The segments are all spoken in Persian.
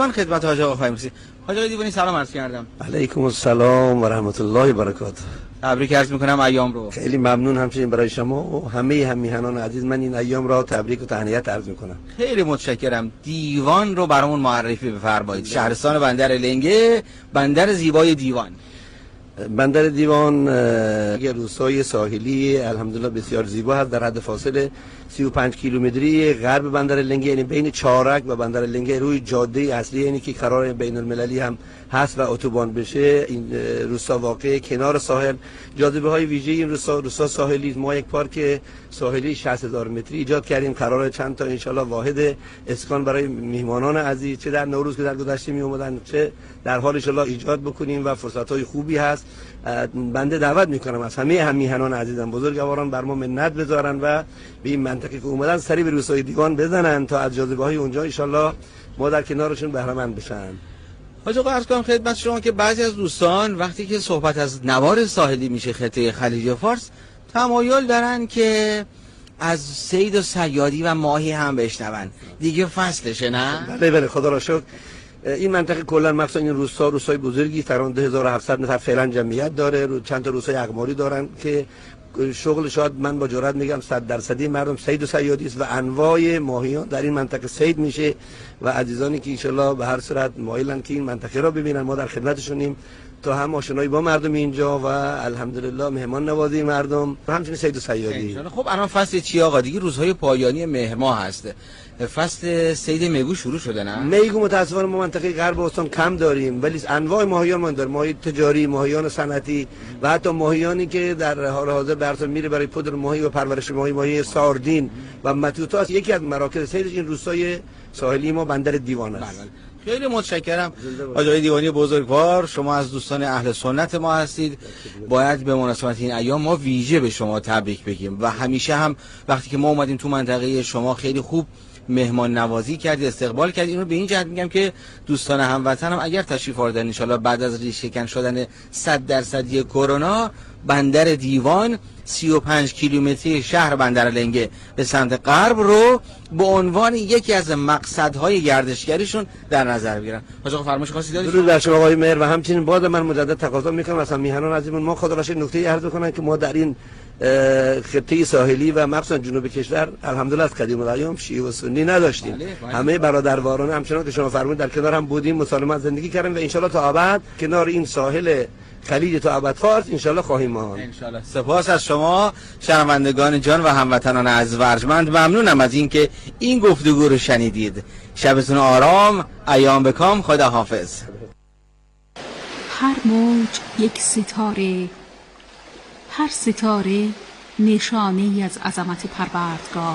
من خدمت حاج آقا خایمسی. حاج آقای دیوانی سلام عرض کردم. علیکم السلام و رحمت الله و برکاته. تبریک عرض میکنم ایام رو. خیلی ممنون همچنین برای شما و همه همیهنان عزیز من این ایام را تبریک و تهنیت عرض میکنم. خیلی متشکرم. دیوان رو برامون معرفی بفرمایید. شهرستان بندر لنگه، بندر زیبای دیوان. بندر دیوان یه روستای ساحلی الحمدلله بسیار زیبا هست، در حد فاصله 35 کیلومتری غرب بندر لنگه، یعنی بین چارک و بندر لنگه روی جاده اصلی، یعنی که قرار بین المللی هم هست و اتوبان بشه. این روستا واقع کنار ساحل. جاذبه های ویژه این روستا ساحلی، ما یک پارک ساحلی 60000 متری ایجاد کردیم، قرار چند تا ان شاء الله واحد اسکان برای میهمانان عزیز چه در نوروز که در گذشته می اومدن چه در حال ان شاء الله ایجاد بکنیم و فرصت های خوبی هست. بنده دعوت میکنم از همه همیهنان عزیزم بزرگواران بر ما منت بذارن و به این منطقه که اومدن سری به روستای دیوان بزنن تا از جاذبه های اونجا ان شاء الله ما در کنارشون بهره مند بشن. حاج آقا عرض کنم خدمت شما که بعضی از دوستان وقتی که صحبت از نوار ساحلی میشه خطه خلیج فارس تمایل دارن که از صید و صیادی و ماهی هم بشنون. دیگه فصلشه نه؟ بله خدا را شکر. این منطقه کلا مخصوصا این روستای بزرگی تقریبا 2700 نفر فعلا جمعیت داره، چند تا روستای اقماری دارن که شغل شاید من با جرئت میگم 100% مردم صید و صیادی است و انواع ماهیان در این منطقه صید میشه و عزیزانی که ان شاء الله به هر صورت مایلن که این منطقه را ببینن ما در خدمتشونیم تا هم آشنایی با مردم اینجا و الحمدلله مهمان نوازی مردم و همچنین صید و صیادی. خب الان فصل چی آقا؟ دیگه روزهای پایانی مهر ماه هست. فصل صید میگو شروع شده نه؟ میگو متاسفانه ما منطقه غرب استان کم داریم، ولی انواع ماهیان ما داریم، ماهی تجاری، ماهیان صنعتی و حتی ماهیانی که در حال حاضر براتون میره برای پودر ماهی و پرورش ماهی ساردین و متوتا. یکی از مراکز صیدش این روستای ساحلی ما بندر دیوان است. خیلی متشکرم. حاج آقای دیوانی بزرگوار، شما از دوستان اهل سنت ما هستید. باید به مناسبت این ایام ما ویژه به شما تبریک بگیم و همیشه هم وقتی که ما اومدیم تو منطقه شما خیلی خوب مهمان نوازی کردید، استقبال کردید. اینو به این جهت میگم که دوستان هموطنم اگر تشریف آوردن ان شاءالله بعد از ریشه کن شدن 100% کرونا، بندر دیوان 35 کیلومتری شهر بندر لنگه به سمت غرب رو به عنوان یکی از مقصدهای گردشگریشون در نظر بگیرن. حاج آقا فرمایش خاصی دارید؟ درود بر شما آقای مهر و همچنین باز من مجدد تقاضا میکنم از میهنان عزیزمون ما خدا را شکر نکته عرض کنم که ما در این خطه ساحلی و مخصوصا جنوب کشور الحمدلله از قدیم الایام شیعه و سنی نداشتیم. همه برادروارانه همچنان که شما فرمودید در کنار هم بودیم، مسالمت زندگی کردیم و ان شاء الله تا ابد کنار این ساحل خلیج تا ابد فارس ان شاء الله خواهیم ماند. ان شاء الله. سپاس از شما شنوندگان جان و هموطنان عزیز و ارجمند. ممنونم از اینکه این گفتگو رو شنیدید. شبتون آرام، ایام بکام، خدا حافظ. هر موج یک ستاره، هر ستاره نشانه‌ای از عظمت پروردگار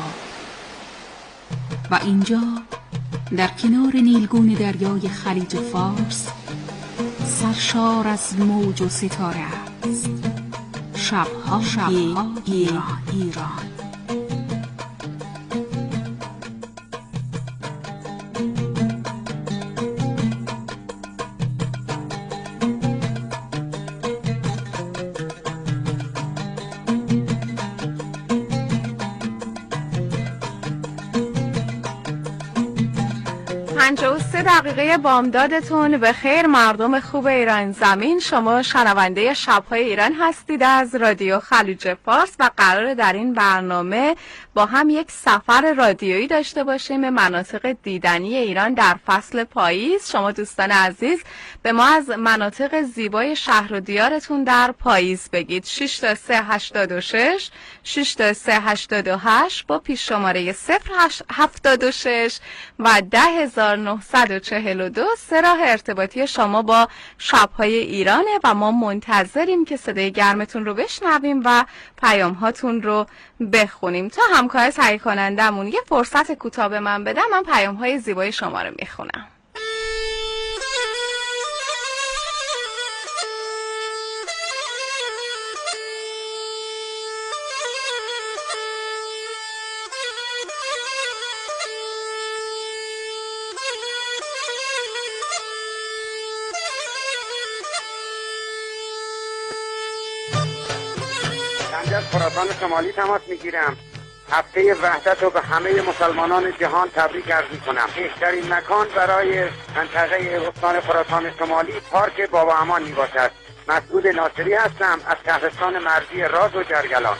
و اینجا در کنار نیلگون دریای خلیج فارس سرشار از موج و ستاره است. شب‌ها ایران. دقیقه بامدادتون به خیر مردم خوب ایران زمین. شما شنونده شب‌های ایران هستید از رادیو خلیج فارس و قراره در این برنامه با هم یک سفر رادیویی داشته باشیم به مناطق دیدنی ایران در فصل پاییز. شما دوستان عزیز به ما از مناطق زیبای شهر و دیارتون در پاییز بگید. 6 تا 386 6 تا 388 با پیش شماره 076 و 10942 سه راه ارتباطی شما با شب‌های ایرانه و ما منتظریم که صدای گرمتون رو بشنویم و پیام هاتون رو بخونیم. تا همکار تهیه کنندمون یه فرصت کوتاه به من بدم، من پیام های زیبای شما رو میخونم. از خراسان شمالی تماس میگیرم. هفته وحدت رو به همه مسلمانان جهان تبریک عرض می‌کنم. بهترین مکان برای منطقه استان خراسان شمالی پارک بابا امان میباشد. مسعود ناصری هستم از شهرستان مرزی راز و جرگلان.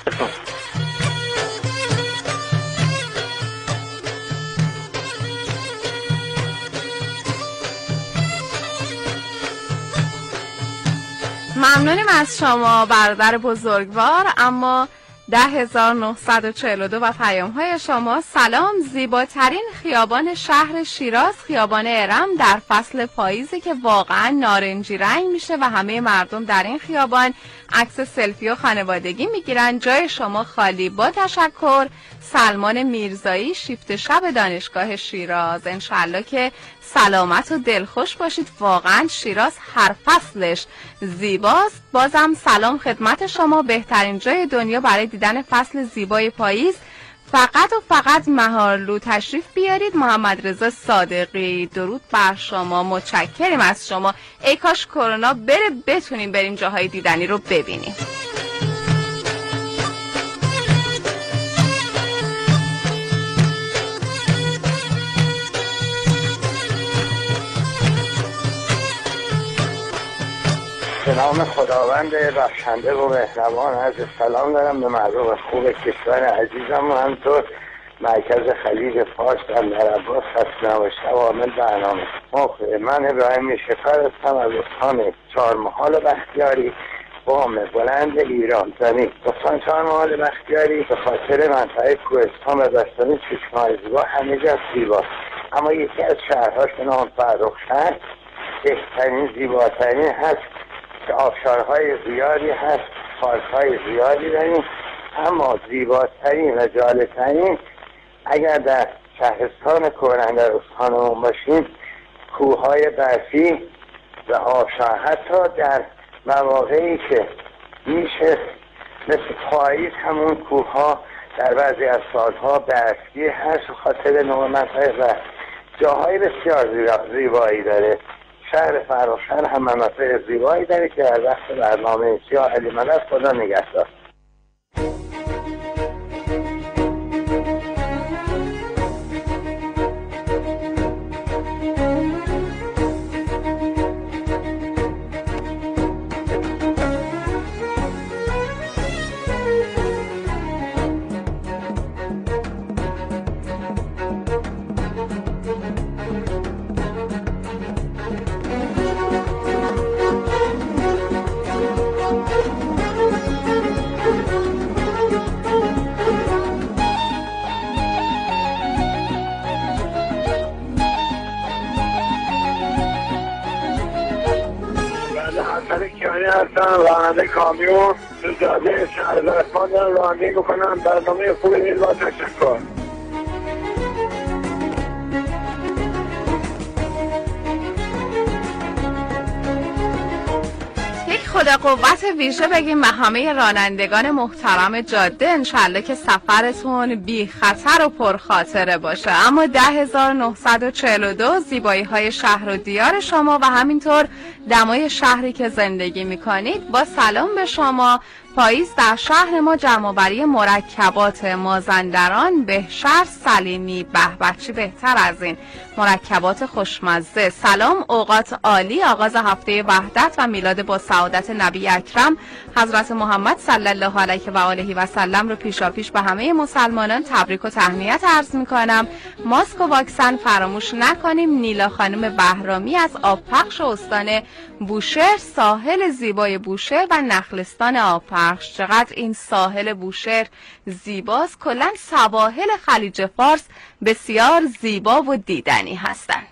ممنونیم از شما برادر بزرگوار. اما 10942 و پیام‌های شما. سلام، زیباترین خیابان شهر شیراز خیابان ارم در فصل پاییزی که واقعا نارنجی رنگ میشه و همه مردم در این خیابان عکس سلفی و خانوادگی میگیرن. جای شما خالی. با تشکر. سلمان میرزایی، شیفت شب دانشگاه شیراز. انشالله که سلامت و دلخوش باشید. واقعا شیراز هر فصلش زیباست. بازم سلام خدمت شما. بهترین جای دنیا برای دیدن فصل زیبای پاییز. فقط و فقط مهارلو تشریف بیارید. محمد رضا صادقی، درود بر شما. متشکریم از شما. ای کاش کرونا بره بتونیم بریم جاهای دیدنی رو ببینیم. به نام خداوند بخشنده و مهربان عرض سلام دارم به مردم خوب کشور عزیزم و همینطور مرکز خلیج فارس بندر عباس. خسته و شوامل برنامه. من ابراهیم شفر هستم از استان چهارمحال بختیاری، بام بلند ایران زمین. استان چهارمحال بختیاری به خاطر منطقه کوهستان و دستان چشمه‌های زیبا همه جا زیباست، اما یکی از شهرهاش به نام فرخشهر بهترین زیباترین هست که آبشارهای زیادی هست، پارک‌های زیادی داریم، اما زیباترین و جالبترین اگر در شهرستان کهن‌اندر استانمون باشیم کوههای برفی و آبشار. حتی در مواقعی که میشه مثل پاییز همون کوهها در بعضی از سالها برفی هست و خاطر نوع منطقه و جاهای بسیار زیبایی داره. شهر فرخشهر هم مناطق زیبایی داره که در وقت برنامه سیاه علی مدد خدا نگهدار. راننده کامیون تو جاده شهرزادخان دارم رانندگی میکنم. برنامه خوبی نیست. با تشکر. خدا قوت ویژه بگیم به همه رانندگان محترم جاده. انشالله که سفرتون بی خطر و پرخاطره باشه. اما 10942 زیبایی های شهر و دیار شما و همینطور دمای شهری که زندگی میکنید. با سلام به شما. پاییز در شهر ما جمع‌آوری مرکبات مازندران، بهشهر، سلیمی. به چی بهتر از این مرکبات خوشمزه. سلام، اوقات عالی. آغاز هفته وحدت و میلاد با سعادت نبی اکرم حضرت محمد صلی الله علیه و آله و سلم رو پیشاپیش به همه مسلمانان تبریک و تهنیت عرض میکنم. ماسک و واکسن فراموش نکنیم. نیلا خانم بهرامی از آبپخش استان بوشهر، ساحل زیبای بوشهر و نخلستان آبپخش. چقدر این ساحل بوشهر زیباست. کلاً سواحل خلیج فارس بسیار زیبا و دیدنی هستند.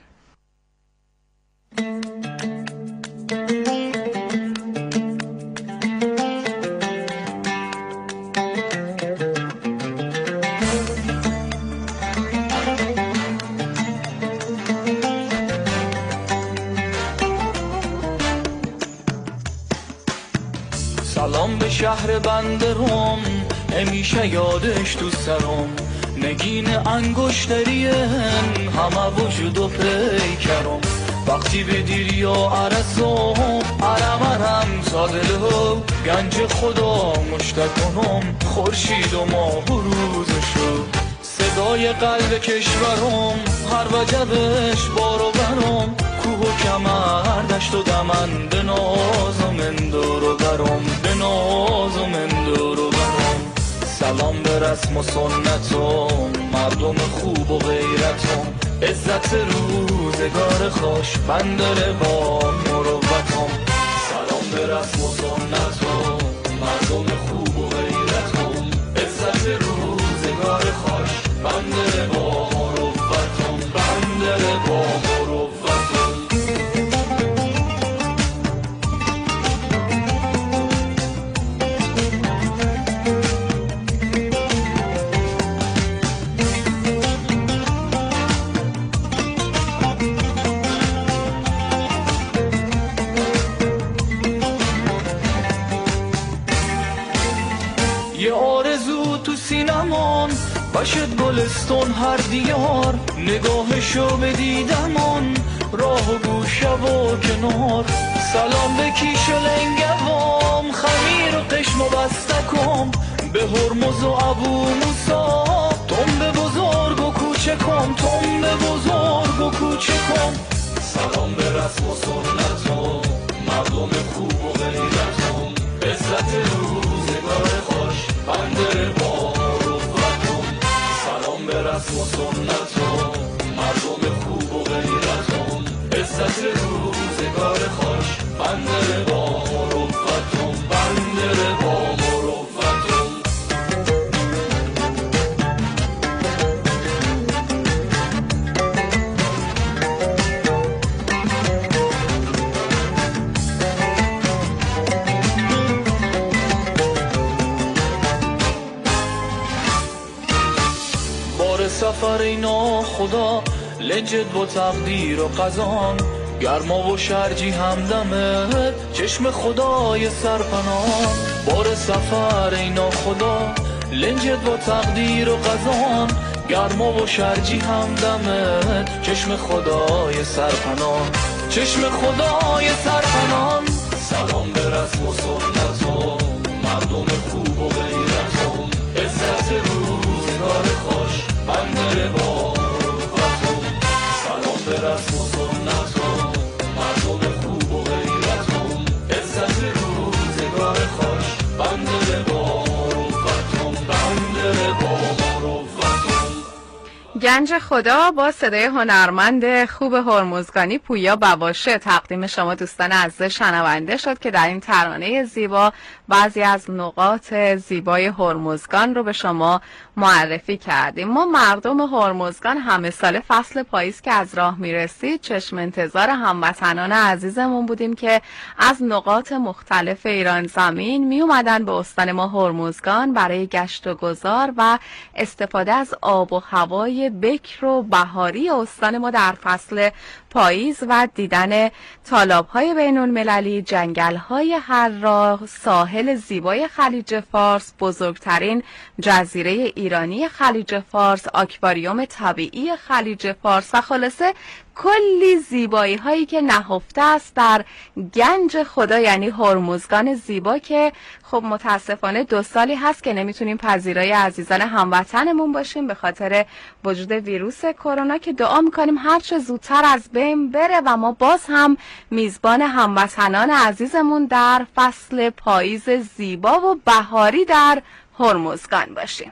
سلام به شهر بندرم، همیشه یادش تو سرم، نگین انگشتری همه وجود و پیکرم. وقتی به دیریا عرصم عرم تا دلم گنج خدا مشتکنم خورشید و ماه و روزشو صدای قلب کشورم هر وجبش بارو برم کوه و کمر دشت و دمن به ناز و من دور برم به ناز و من دور برم سلام به رسم و سنتم مردم خوب و غیرتم عزت روزگار خوش بندر با مروتم سلام به رسم و سنتم مردم خوب و غیرتم عزت روزگار خوش بندر با مروتم بندر با مروتم باشد گلستون هر دیار نگاهشو بدیدمان راه و گوشه و کنار سلام به کیش و لنگوام خمیر و قشم و بستکم به هرمز و ابو موسا تم به بزرگ و کوچکم تم به بزرگ و کوچکم سلام به رسم و سنتم مردم خوب و غیرتم عزت روزگار خوش بندر با رسم و سنتم مردم خوب و غیرتم عزت روزگار خوش بندر با مروتم بندر با مروتم سفر اینا خدا لنجت با تقدیر و قضان گرما و شرجی همدمت چشم خدای سرپناه بار سفر اینا خدا لنجت با تقدیر و قضان گرما و شرجی همدمت چشم خدای سرپناه چشم خدای سرپناه سلام به رسم و سنتم مردم خوب و غیرتم عزت روزگار خوش بندر با مروتم سلام به رسم و سنتم مردم خوب و غیرتم عزت روزگار خوش بندر با مروتم بندر با مروتم گنج خدا با صدای هنرمند خوب هرمزگانی پویا بواشه تقدیم شما دوستان عزیز شنونده شد که در این ترانه زیبا بعضی از نقاط زیبای هرمزگان رو به شما معرفی کردیم. ما مردم هرمزگان همه سال فصل پاییز که از راه میرسید چشم انتظار هموطنان عزیزمون بودیم که از نقاط مختلف ایران زمین می اومدن به استان ما هرمزگان برای گشت و گذار و استفاده از آب و هوای بکر و بهاری استان ما در فصل پاییز و دیدن تالاب‌های بین‌المللی، جنگل‌های حرا، ساحل زیبای خلیج فارس، بزرگترین جزیره ایرانی خلیج فارس، آکواریوم طبیعی خلیج فارس و خلاصه کلی زیبایی هایی که نهفته است در گنج خدا یعنی هرمزگان زیبا که خب متاسفانه 2 سالی هست که نمیتونیم پذیرای عزیزان هموطنمون باشیم به خاطر وجود ویروس کرونا که دعا میکنیم هرچه زودتر از بین بره و ما باز هم میزبان هموطنان عزیزمون در فصل پاییز زیبا و بهاری در هرمزگان باشیم.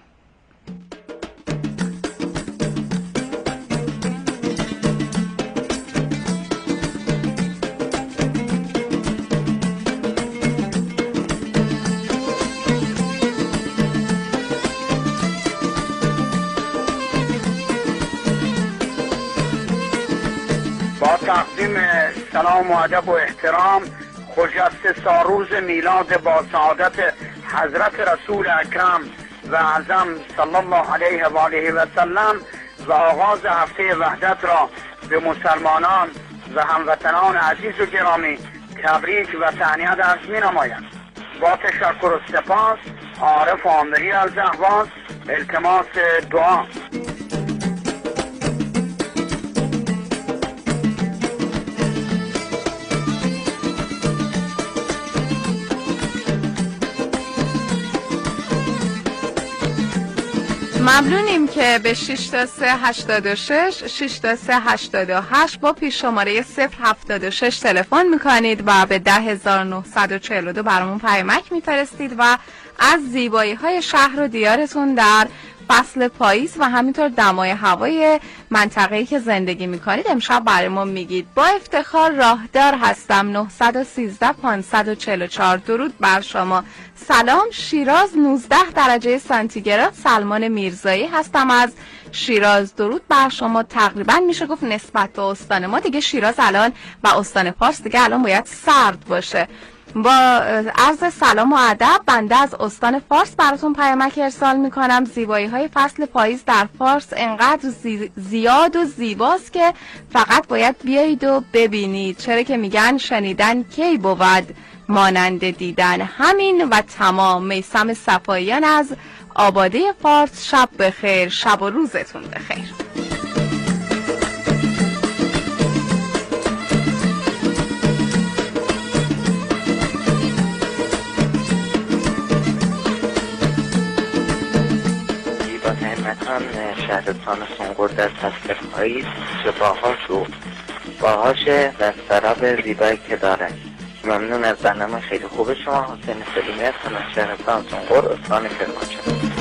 با تقدیم سلام و ادب و احترام خجسته ساروز میلاد با سعادت حضرت رسول اکرم و اعظم صلی الله علیه و آله و سلم و آغاز هفته وحدت را به مسلمانان و هموطنان عزیز و گرامی تبریک و تهنیت عرض می‌نمایم. با تشکر و سپاس عارف عامری از اهواز التماس دعا. ممنونیم که به 6 تا 386 6 تا 388 با پیش شماره 076 تلفن میکنید و به 10942 برامون پیامک میفرستید و از زیبایی های شهر و دیارتون در فصل پاییز و همینطور دمای هوای منطقه‌ای که زندگی میکنید امشب برای ما میگید. با افتخار راهدار هستم. 913 544. درود بر شما. سلام، شیراز 19 درجه سانتیگراد. سلمان میرزایی هستم از شیراز. درود بر شما. تقریبا میشه گفت نسبت به استان ما دیگه شیراز الان و استان فارس دیگه الان باید سرد باشه. با عرض سلام و ادب بنده از استان فارس براتون پیامک ارسال میکنم. زیبایی های فصل پاییز در فارس انقدر زیاد و زیباست که فقط باید بیایید و ببینید، چرا که میگن شنیدن کی بود مانند دیدن. همین و تمام. میثم صفاییان از آباده فارس. شب بخیر، شب و روزتون بخیر. شهرستان سنگور در فصل پاییز چه باهاشه و سراب زیبایی که داره. ممنون از برنامه خیلی خوب شما. حسین سلیمی هستم از شهرستان سنگور استان کرمانشاه.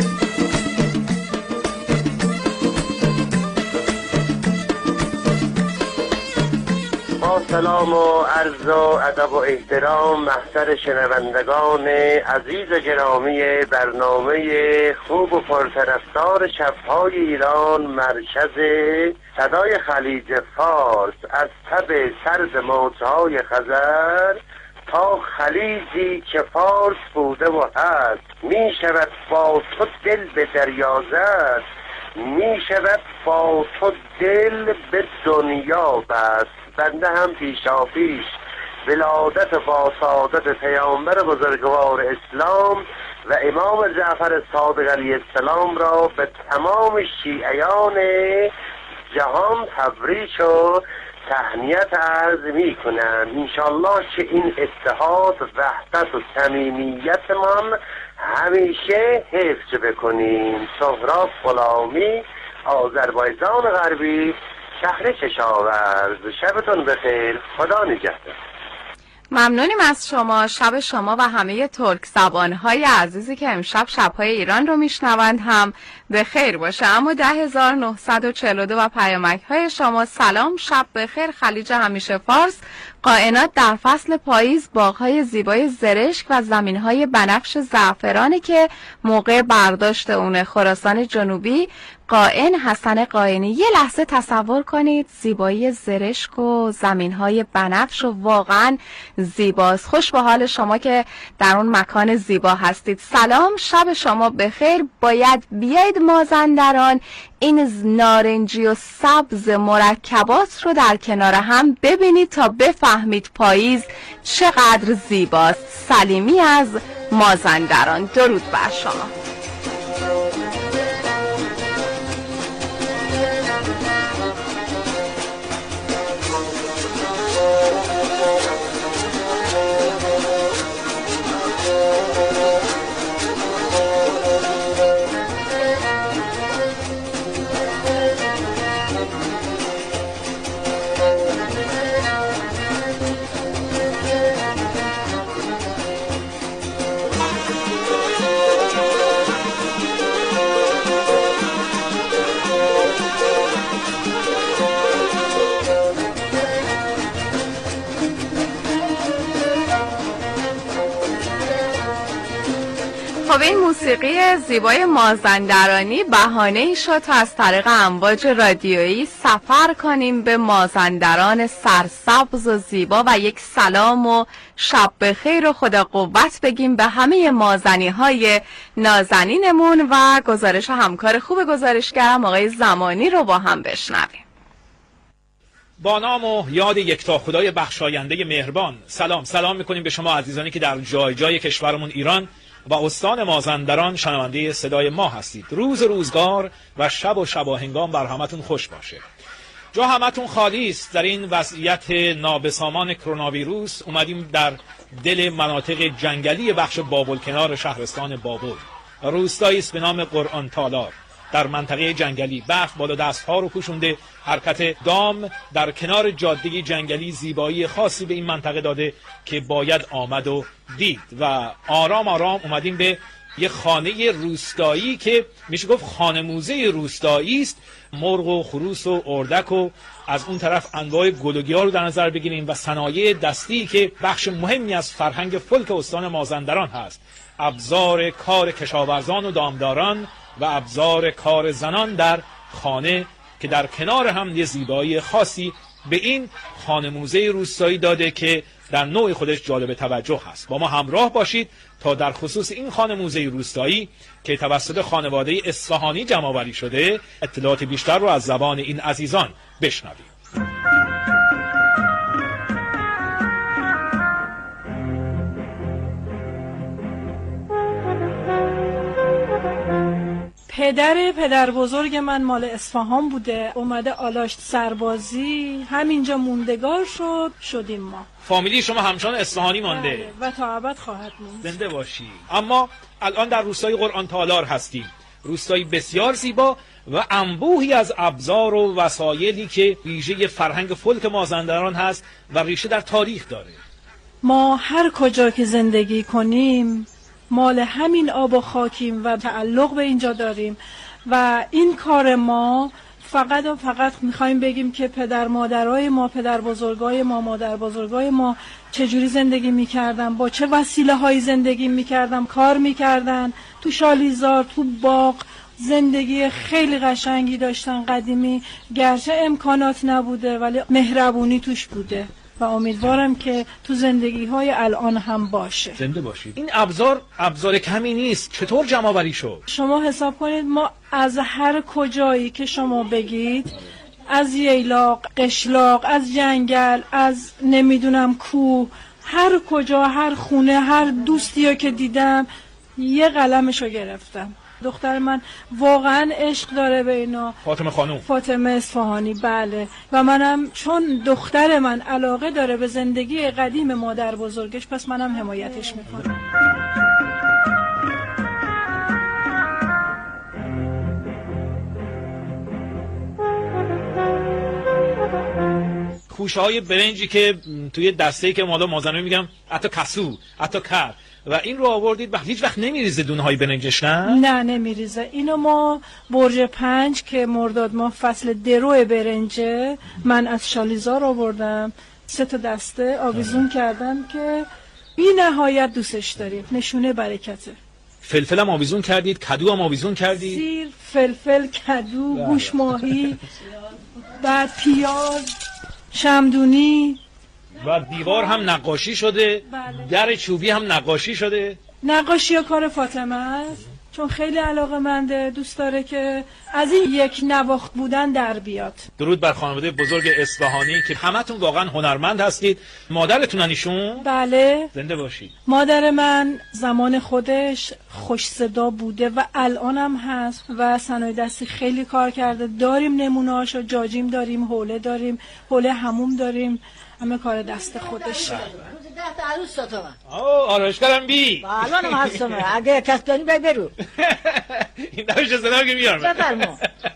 با سلام و عرض و ادب و احترام محضر شنوندگان عزیز و گرامی برنامه خوب و پرطرفدار شب‌های ایران، مرکز صدای خلیج فارس، از تب سرد موج‌های خزر تا خلیجی که فارس بوده و هست. می شود با تو دل به دریا زد، می شود با تو دل به دنیا بست. بنده هم پیشاپیش ولادت با سعادت پیامبر بزرگوار اسلام و امام جعفر صادق علیه السلام را به تمام شیعیان جهان تبریک و تهنیت عرض می کنم. انشالله که این اتحاد، وحدت و صمیمیتمان همیشه حفظ بکنیم. سهراب غلامی، آذربایجان غربی، شهر کشاورز. شبتون بخیر، خدا نگهدار. ممنونیم از شما. شب شما و همه ترک زبانهای عزیزی که امشب شبهای ایران رو میشنوند هم به خیر باشه. اما 10942 و پیامک های شما. سلام، شب بخیر. خلیج همیشه فارس. قائنات در فصل پاییز باغ‌های زیبای زرشک و زمین‌های بنفش زعفرانی که موقع برداشت اونه. خراسان جنوبی. قائن حسن قائنی. یه لحظه تصور کنید زیبایی زرشک و زمین‌های بنفش و واقعا زیباست. خوش به حال شما که در اون مکان زیبا هستید. سلام، شب شما بخیر. باید بیاید مازندران این نارنجی و سبز مرکبات رو در کنار هم ببینید تا بفهمید پاییز چقدر زیباست. سلیمی از مازندران. درود بر شما. خب این موسیقی زیبای مازندرانی بهانه‌ای شد تا از طریق امواج رادیویی سفر کنیم به مازندران سرسبز و زیبا و یک سلام و شب بخیر و خدا قوت بگیم به همه مازنی‌های نازنینمون و گزارش همکار خوب گزارشگرم آقای زمانی رو با هم بشنویم. با نام و یاد یکتا خدای بخشاینده مهربان سلام میکنیم به شما عزیزانی که در جای جای کشورمون ایران و استان مازندران شنونده صدای ما هستید. روز روزگار و شب و شباهنگام بر همتون خوش باشه. جا همتون خالی است. در این وضعیت نابسامان کرونا ویروس اومدیم در دل مناطق جنگلی بخش بابل کنار شهرستان بابل. روستایی است به نام قرآن تالار. در منطقه جنگلی. برف بالا دستها رو پوشونده، حرکت دام در کنار جاده جنگلی زیبایی خاصی به این منطقه داده که باید آمد و دید. و آرام آرام اومدیم به یه خانه روستایی که میشه گفت خانه موزه روستایی است. مرغ و خروس و اردک و از اون طرف انواع گل و گیاه رو در نظر بگیریم و صنایع دستی که بخش مهمی از فرهنگ فولک استان مازندران هست. ابزار کار کشاورزان و دامداران و ابزار کار زنان در خانه که در کنار هم یه زیبایی خاصی به این خانه موزه روستایی داده که در نوع خودش جالب توجه هست. با ما همراه باشید تا در خصوص این خانه موزه روستایی که توسط خانواده اصفهانی جمع‌آوری شده اطلاعات بیشتر رو از زبان این عزیزان بشنویم. پدر بزرگ من مال اصفهان بوده، اومده آلاشت سربازی، همینجا موندگار شدیم ما. فامیلی شما همچنان اصفهانی مانده و تا ابد خواهد موند. زنده باشی. اما الان در روستای قرآن تالار هستیم، روستایی بسیار زیبا و انبوهی از ابزار و وسایلی که ویژه فرهنگ فولک مازندران هست و ریشه در تاریخ داره. ما هر کجا که زندگی کنیم مال همین آب و خاکیم و تعلق به اینجا داریم و این کار ما فقط میخوایم بگیم که پدر مادرای ما، پدر بزرگای ما، مادر بزرگای ما چجوری زندگی میکردن، با چه وسیله های زندگی میکردن، کار میکردن، تو شالیزار، تو باغ زندگی خیلی قشنگی داشتن قدیمی، گرچه امکانات نبوده ولی مهربونی توش بوده و امیدوارم که تو زندگی های الان هم باشه. زنده باشید. این ابزار کمی نیست، چطور جمع آوری شد؟ شما حساب کنید ما از هر کجایی که شما بگید، از ییلاق، قشلاق، از جنگل، از نمیدونم کوه، هر کجا، هر خونه، هر دوستی که دیدم یه قلمشو گرفتم. دختر من واقعا عشق داره به اینا. فاطمه اصفهانی، بله. و منم چون دختر من علاقه داره به زندگی قدیم مادر بزرگش، پس منم حمایتش میکنم. خوشه های برنجی که توی دسته‌ای که مالا مازندران میگم حتی کسو، حتی کر، و این رو آوردید و هیچ وقت نمیریزه دونه های برنجش؟ نه نمیریزه. اینو ما برج 5 که مرداد ما فصل درو برنجه، من از شالیزار آوردم 3 تا دسته آویزون کردم که بی نهایت دوستش داریم، نشونه برکته. فلفل هم آویزون کردید، کدو هم آویزون کردید؟ سیر، فلفل، کدو، گوش ماهی، بعد پیاز، شمدونی. و دیوار هم نقاشی شده. بله. در چوبی هم نقاشی شده. نقاشی ها کار فاطمه است، چون خیلی علاقه منده، دوست داره که از این یک نواخت بودن در بیاد. درود بر خانواده بزرگ اصفهانی که همتون واقعا هنرمند هستید. مادرتون ایشون؟ بله. زنده باشید. مادر من زمان خودش خوش صدا بوده و الانم هست و صنایع دستی خیلی کار کرده. داریم نمونه‌هاشو، جاجیم داریم، حوله داریم، حوله حموم داریم، همه کار دست خودشه. 10 تا عروس ساتم. آرایشگرم بی. الانم هستم. اگه کس داری برو. این داشت صدا که میارم. بفرما.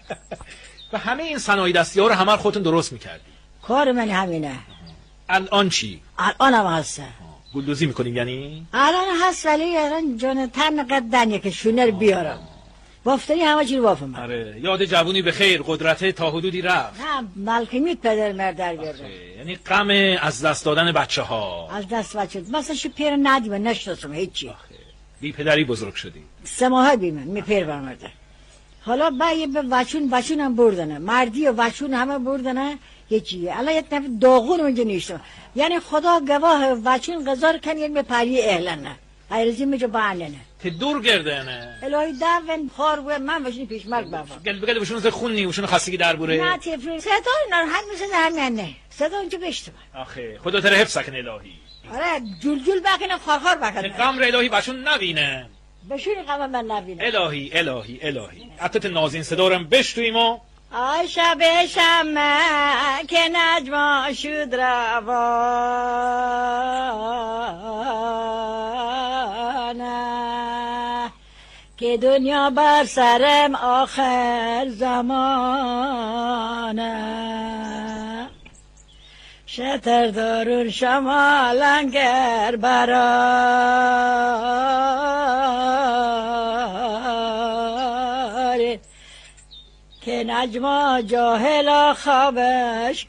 و همه این صنایع دستی ها رو همه خودتون درست میکردی؟ کار من همینه. الان چی؟ الانم هست. گلدوزی میکنیم یعنی؟ الان هست ولی الان جان تن قدنیه که شونه رو بیارم. بافتنی همه چی رو بافم. آره، یاد جوونی به خیر، قدرت تا حدودی رفت. نه، ملکمیت پدر مرد در بیارم. یعنی غم از دست دادن بچه ها. از دست بچه مثلا شو پیر ندیم نشناسم هیچی. بی پدری بزرگ شدی. 3 ماه بی من می پیر برمرده. حالا به وچون هم بردنه، مردی و وچون همه بردنه هیچیه. الان یک نفر داغون اونجا نیستم، یعنی خدا گواه وچون غذار کنی یعنی پری اهلنه ایرزی میجا باننه که دور گردنه الهی داون خار و من بشین پیش مرگ بابا بگه بشون ز خونی بشون خستگی در بوره نه تفری صدا اینا هم مثل همینه صدا اونجا بشتم آخه خدا تر حفظ کن الهی آره جول بکنه خار بکنه غم الهی بشون نبینه بشون غم من نبینه الهی عطت نازین صدا رو بشتویم و آی شب شمه که نجما شد روانه که دنیا بر سرم آخر زمانه شتر دارون شمالنگر برار که نجما جاهلا خوابش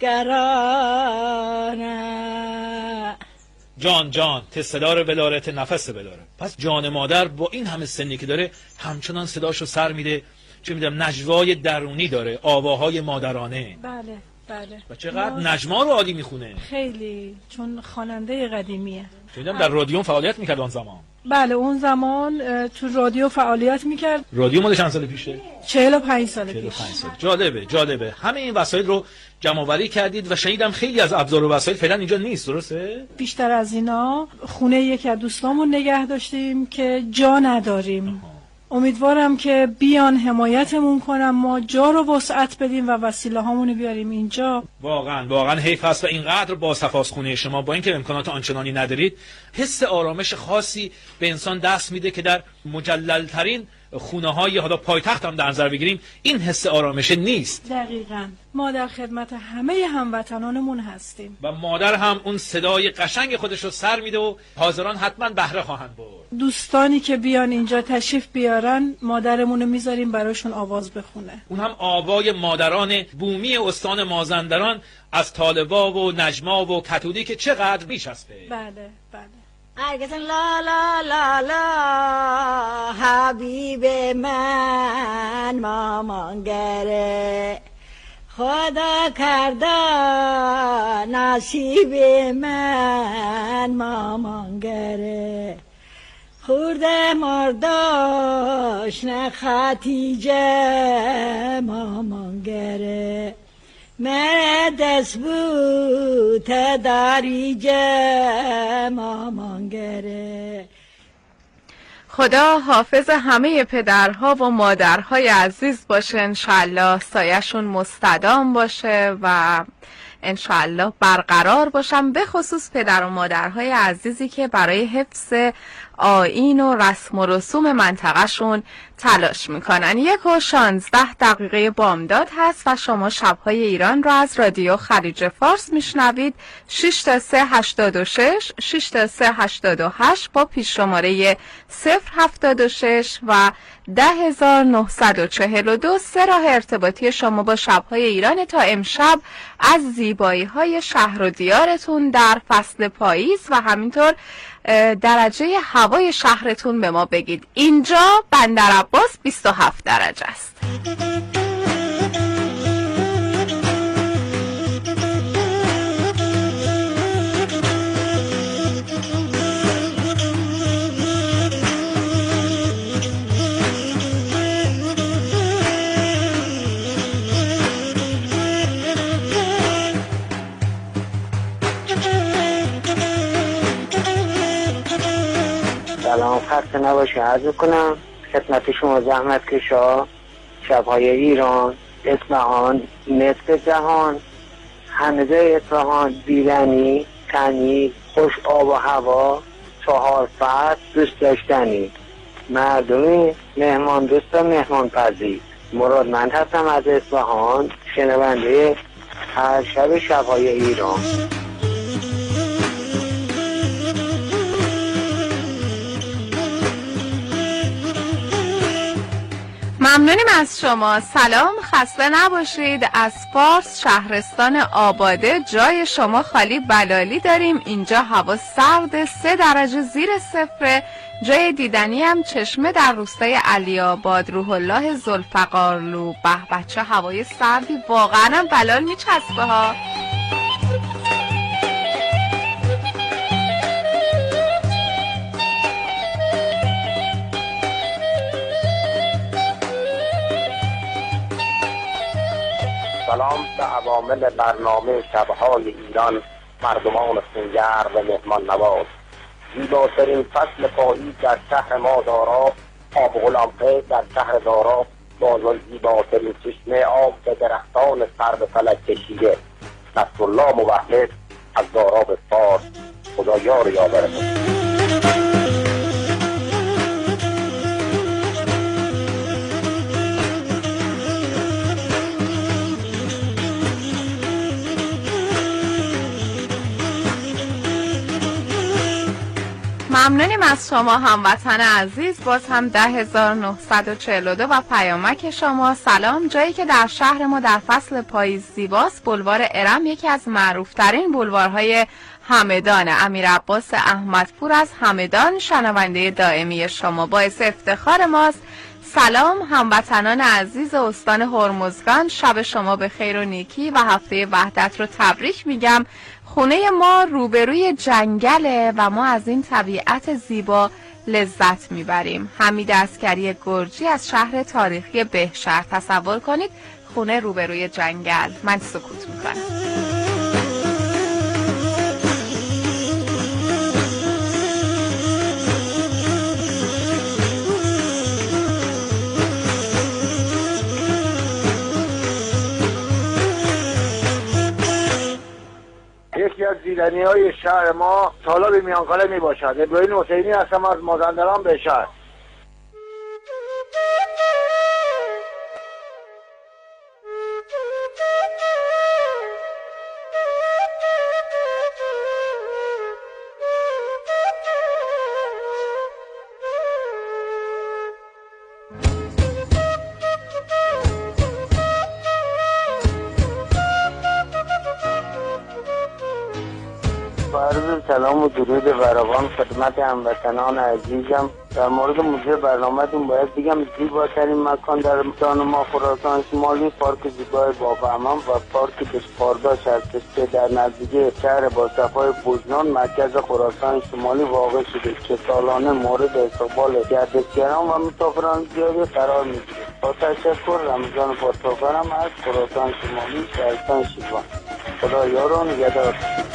گرانه. جان تصدار بلارت نفس بلاره. پس جان مادر با این همه سنی که داره همچنان صداشو سر میده، چه میدونم نجوای درونی داره، آواهای مادرانه. بله و چقدر نجما رو عالی میخونه. خیلی، چون خواننده قدیمیه. میدونم در رادیو فعالیت میکرد اون زمان. بله اون زمان تو رادیو فعالیت میکرد. رادیو مال چند سال پیشه؟ 45 سال پیش. 45 سال. جالبه. همه این وسایل رو جمع آوری کردید و شنیدم خیلی از ابزار و وسایل فعلا اینجا نیست، درسته؟ بیشتر از اینا خونه یکی از دوستامون نگه داشتیم که جا نداریم. امیدوارم که بیان حمایتمون کنم، ما جا رو وسعت بدیم و وسیله هامونو بیاریم اینجا. واقعا حیف هست و اینقدر با صفاست خونه شما با اینکه امکانات آنچنانی ندارید حس آرامش خاصی به انسان دست میده که در مجلل‌ترین خونه‌های حالا پایتخت هم در نظر بگیریم این حس آرامش نیست. دقیقاً ما در خدمت همه هموطنانمون هستیم و مادر هم اون صدای قشنگ خودش رو سر میده و حاضران حتما بهره خواهند برد. دوستانی که بیان اینجا تشریف بیارن مادرمون رو میذاریم براشون آواز بخونه. اون هم آوای مادران بومی استان مازندران از طالبا و نجما و کتولی که چقدر میچسبه. بله. هرگزن لا لا لا لا حبیب من مامانگره خدا کرده نصیب من مامانگره خورده مرداش نه خاتیجه مامانگره من دست بود داریجه مامانگره. خدا حافظ همه پدرها و مادرهای عزیز باشه، انشالله سایه‌شون مستدام باشه و انشالله برقرار باشم، به خصوص پدر و مادرهای عزیزی که برای حفظ آیین و رسم و رسوم منطقهشون تلاش میکنن. 1:16 بامداد هست و شما شبهای ایران رو از رادیو خلیج فارس میشنوید. 6 تا 386 6 تا 388 با پیش شماره 076 و 10942 سه راه ارتباطی شما با شبهای ایران تا امشب از زیبایی های شهر و دیارتون در فصل پاییز و همینطور درجه هوای شهرتون به ما بگید. اینجا بندر عباس 27 درجه است. سلام، خسته نباشی. عرض کنم خدمت شما زحمت کشا شبهای ایران، اصفهان نصف جهان، همه جای اصفهان بیرنی، تنی، خوش آب و هوا، 4 فصل دوست داشتنی، مردمی مهمان دوست و مهمان پذیر. مرادمند هستم از اصفهان، شنونده هر شب شبهای ایران. ممنونیم از شما. سلام، خسته نباشید. از فارس شهرستان آباده جای شما خالی بلالی داریم. اینجا هوا سرد، 3 درجه زیر صفر. جای دیدنی هم چشمه در روستای علی آباد. روح الله ذوالفقارلو. به بچه هوای سردی واقعا هم بلال میچسبه ها. سلام به عوامل برنامه شبهای ایران، مردمان خونگرم و مهمان نواز. زیباترین فصل پاییز در شهر ما دارا، آب غلامپه در شهر دارا با زیباترین چشمه آب به درختان سر به فلک کشیده. نصرالله موحد از دارا به فارس. خدا یار یاورتون. ممنونیم از شما هموطن عزیز. باز هم 10942 و پیامک شما. سلام. جایی که در شهر ما در فصل پاییز زیباست، بلوار ارم یکی از معروفترین بلوارهای همدان. امیر عباس احمدپور از همدان شنونده دائمی شما، باعث افتخار ماست. سلام هموطنان عزیز استان هرمزگان، شب شما به خیر و نیکی و هفته وحدت رو تبریک میگم. خونه ما روبروی جنگله و ما از این طبیعت زیبا لذت میبریم. حمید عسکری گرجی از شهر تاریخی بهشهر. تصور کنید خونه روبروی جنگل. من سکوت میکنم. یکی از دیدنی‌های شهر ما تالاب میانقله می باشد. ابراهیم حسینی هستم از مازندران به شهر. سلام و درود فراوان خدمت هموطنان عزیزم. در مورد موضوع برنامه‌تون باید بگم زیباترین مکان در استان ما خراسان شمالی پارک زیبای بابامان و پارک بشپارداش هست که در نزدیکی شهر با صفای بوجنان مرکز خراسان شمالی واقع شده که سالانه مورد استقبال گردشگران و مسافران زیادی قرار می‌گیرد. با تشکر رمضان پرتوکرم از خراسان شمالی شهرستان شیوان. خدا یار و نگهدار.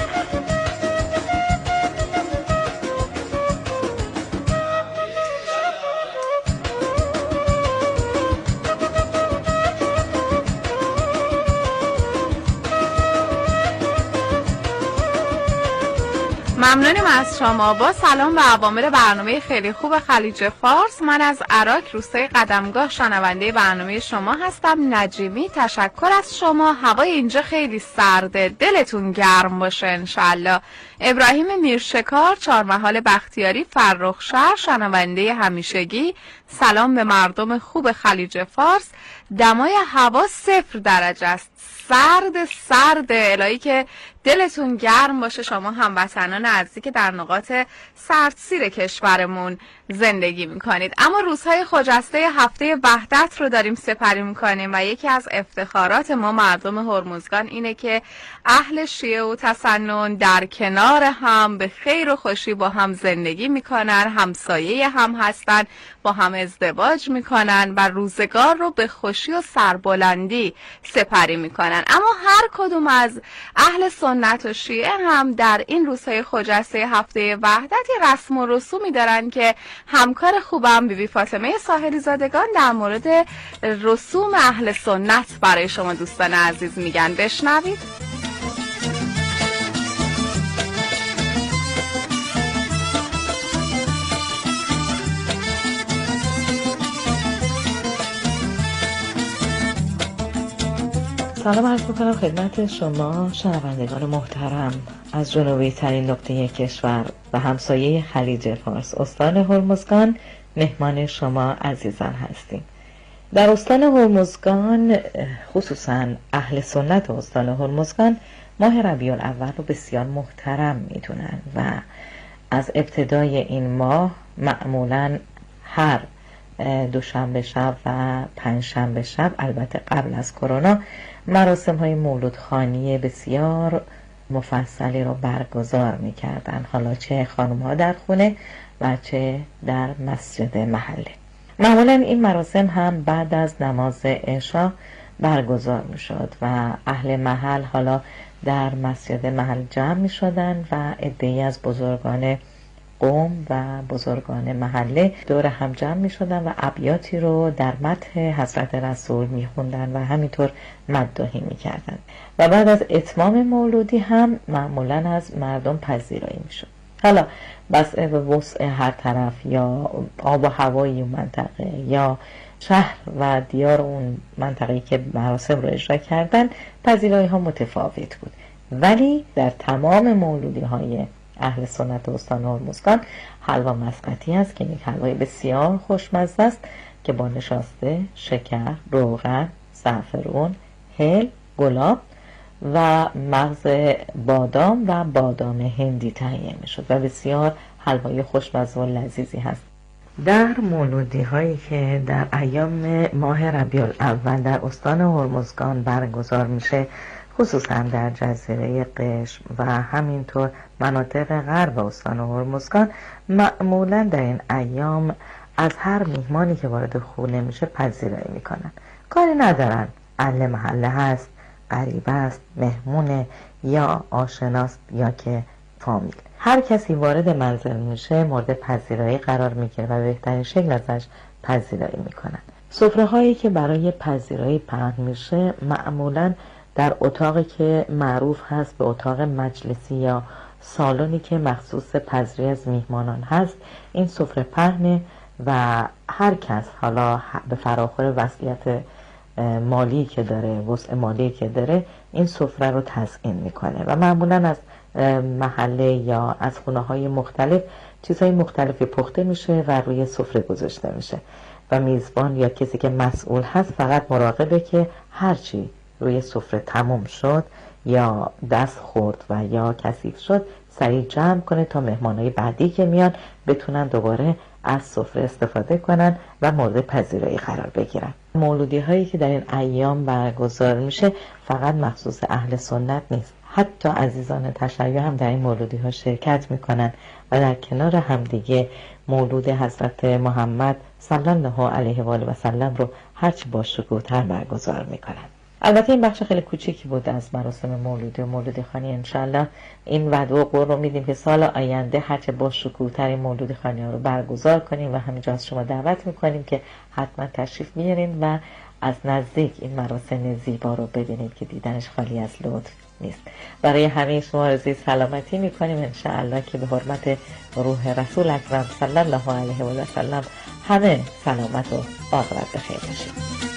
ممنونیم از شما. با سلام به اوامر برنامه خیلی خوب خلیج فارس. من از عراق روستای قدمگاه شنونده برنامه شما هستم. نجیمی، تشکر از شما. هوای اینجا خیلی سرده، دلتون گرم باشه انشالله. ابراهیم میرشکار، چهارمحال بختیاری، فرخشهر شنونده همیشگی. سلام به مردم خوب خلیج فارس. دمای هوا 0 درجه است، سرد الهی که دلتون گرم باشه شما هموطنان عزیزی که در نقاط سردسیر کشورمون زندگی میکنید. اما روزهای خجسته هفته وحدت رو داریم سپری میکنیم و یکی از افتخارات ما مردم هرمزگان اینه که اهل شیعه و تسنن در کنار هم به خیر و خوشی با هم زندگی میکنن، همسایه هم هستن، با هم ازدواج میکنن و روزگار رو به خوشی و سربلندی سپری میکنن. اما هر کدوم از اهل سنت و شیعه هم در این روزهای خجسته هفته وحدت رسم و رسومی دارن که همکار خوبم بیبی فاطمه ساحلی زادگان در مورد رسوم اهل سنت برای شما دوستان عزیز میگن. بشنوید. سلام عرض میکنم خدمت شما شنوندگان محترم از جنوبی ترین نقطه کشور و همسایه خلیج فارس استان هرمزگان. مهمان شما عزیزان هستیم. در استان هرمزگان خصوصا اهل سنت استان هرمزگان ماه ربیع الاول رو بسیار محترم میدونن و از ابتدای این ماه معمولا هر دوشنبه شب و پنجشنبه شب، البته قبل از کرونا، مراسم های مولود خوانی بسیار مفصلی رو برگزار میکردن، حالا چه خانم ها در خونه و چه در مسجد محله. معمولا این مراسم هم بعد از نماز عشاء برگزار میشد و اهل محل حالا در مسجد محل جمع میشدن و عده‌ای از بزرگان قوم و بزرگان محله دور هم جمع می شدن و ابیاتی رو در مدح حضرت رسول می خوندن و همینطور مداحی می کردن و بعد از اتمام مولودی هم معمولا از مردم پذیرایی می شد. حالا بس به وسع هر طرف یا آب و هوایی اون منطقه یا شهر و دیار اون منطقه‌ای که مراسم رو اجرا کردن پذیرایی ها متفاوت بود، ولی در تمام مولودی های اهل سنت استان هرمزگان حلوا مسقطی است که یک حلوای بسیار خوشمزه است که با نشاسته شکر، روغن، زعفرون، هل، گلاب و مغز بادام و بادام هندی تهیه می‌شد و بسیار حلوای خوشمزه و لذیذی هست. در مولودی هایی که در ایام ماه ربیع الاول در استان هرمزگان برگزار میشه، خصوصا در جزیره قشم و همینطور مناطق غرب استان هرمزگان، معمولا در این ایام از هر میهمانی که وارد خونه میشه پذیرایی میکنن. کاری ندارن اهل محله هست، غریب است، مهمونه یا آشناست یا که فامیل. هر کسی وارد منزل میشه مورد پذیرایی قرار میگیره و بهترین شکل ازش پذیرایی میکنن. سفره هایی که برای پذیرایی پهن میشه معمولا در اتاقی که معروف هست به اتاق مجلسی یا سالنی که مخصوص پذیرایی از میهمانان هست، این سفره پهنه و هر کس حالا به فراخور وضعیت مالی که داره، وسع مالی که داره، این سفره رو تزیین میکنه و معمولا از محله یا از خونه‌های مختلف چیزهای مختلفی پخته میشه و روی سفره گذاشته میشه و میزبان یا کسی که مسئول هست فقط مراقبه که هرچی روی سفره تموم شد یا دست خورد و یا کثیف شد سریع جمع کنه تا مهمانای بعدی که میان بتونن دوباره از سفره استفاده کنن و مورد پذیرایی قرار بگیرن. مولودی هایی که در این ایام برگزار میشه فقط مخصوص اهل سنت نیست، حتی عزیزان تشیع هم در این مولودی ها شرکت میکنن و در کنار همدیگه مولود حضرت محمد صلی الله علیه و آله و سلم رو هرچی با شکوه‌تر برگزار میکنن. البته این بخش خیلی کوچیکی بود از مراسم مولودی و مولودی خانی. انشالله این وعده و قول رو میدیم که سال آینده هرچه با شکوه‌تر این مولودی خانی ها رو برگزار کنیم و همینجا از شما دعوت میکنیم که حتما تشریف بیارین و از نزدیک این مراسم زیبا رو ببینید که دیدنش خالی از لطف نیست. برای همه شما آرزوی سلامتی میکنیم انشاءالله که به حرمت روح رسول اکرم صلی الله علیه و آله و سلم همه سلامت و عاقبت بخیر باشید.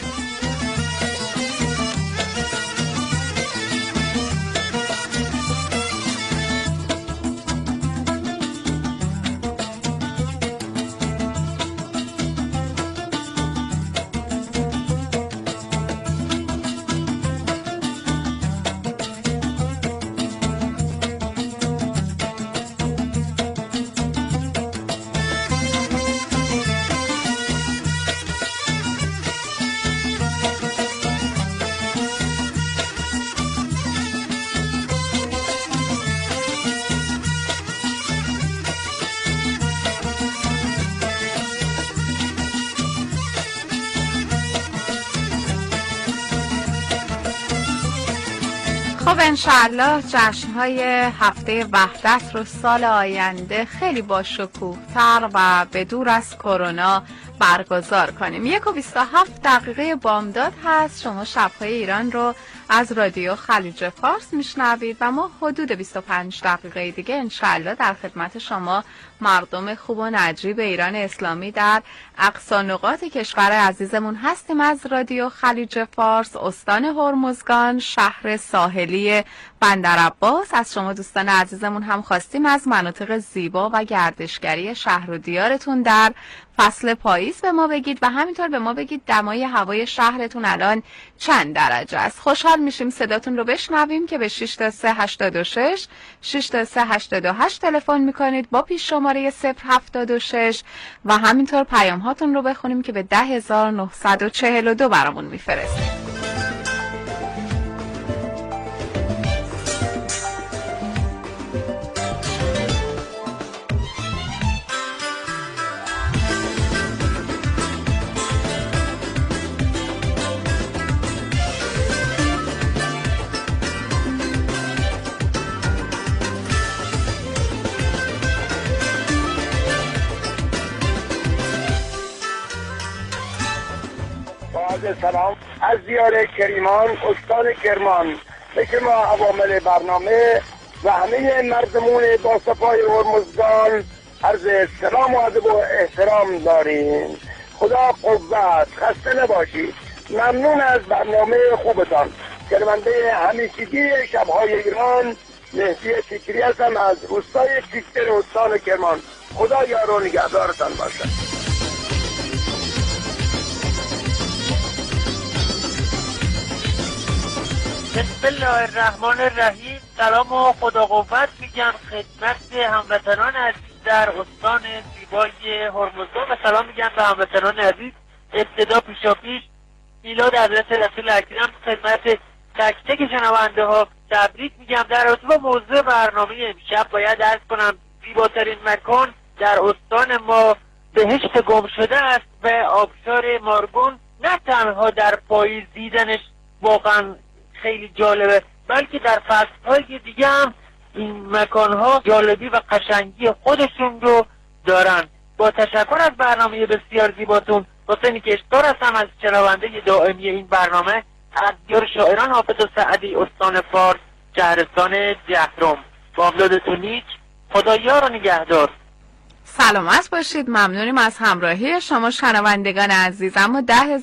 خب انشاءالله جشن‌های هفته وحدت رو سال آینده خیلی با شکوه‌تر و به دور از کرونا برگزار کنیم. 1:27 بامداد هست. شما شب‌های ایران رو از رادیو خلیج فارس میشنوید و ما حدود 25 دقیقه دیگه انشاءالله در خدمت شما مردم خوب و نجیب ایران اسلامی در اقصا نقاط کشور عزیزمون هستیم. از رادیو خلیج فارس، استان هرمزگان، شهر ساحلی بندرعباس. از شما دوستان عزیزمون هم خواستیم از مناطق زیبا و گردشگری شهر و دیارتون در فصل پاییز به ما بگید و همینطور به ما بگید دمای هوای شهرتون الان چند درجه است. خوشحال میشیم صداتون رو بشنویم که به 62386 62388 تلفن میکنید با پیش شماره 076 و همینطور پیام هاتون رو بخونیم که به 10942 برامون میفرستید. سلام از دیار کریمان، استان کرمان. به شما عوامل برنامه و همه مردمون با صفای هرمزگان عرض سلام و ادب و احترام داریم. خدا قوت، خسته نباشید. ممنون از برنامه خوبتان. شنونده همیشگی شب‌های ایران مهدی فکری هستم از روستای سیستر استان کرمان. خدا یار و نگهدارتان باشد. بسم الله الرحمن الرحیم. سلام و خدا قوت میگم خدمت هموطنان عزیز در استان زیبای هرمزگان و سلام میگم به هموطنان عزیز. ابتدا پیشاپیش میلاد حضرت رسول اکرم خدمت تک تک شنونده ها تبریک میگم. در رابطه با موضوع برنامه امشب باید عرض کنم زیباترین مکان در استان ما بهشت گم شده است و آبشار مارگون نه تنها در پاییز دیدنش واقعا خیلی جالبه، بلکه در فصلهای دیگه هم این مکانها جالبی و قشنگی خودشون رو دارن. با تشکر از برنامه بسیار زیباتون، حسین کشتار هستم از شنونده دائمی این برنامه، از دیار شاعران حافظ و سعدی استان فارس شهرستان جهرم. بامدادتون نیک، خدا یار و نگهدار. سلامت باشید. ممنونیم از همراهی شما شنوندگان عزیز. اما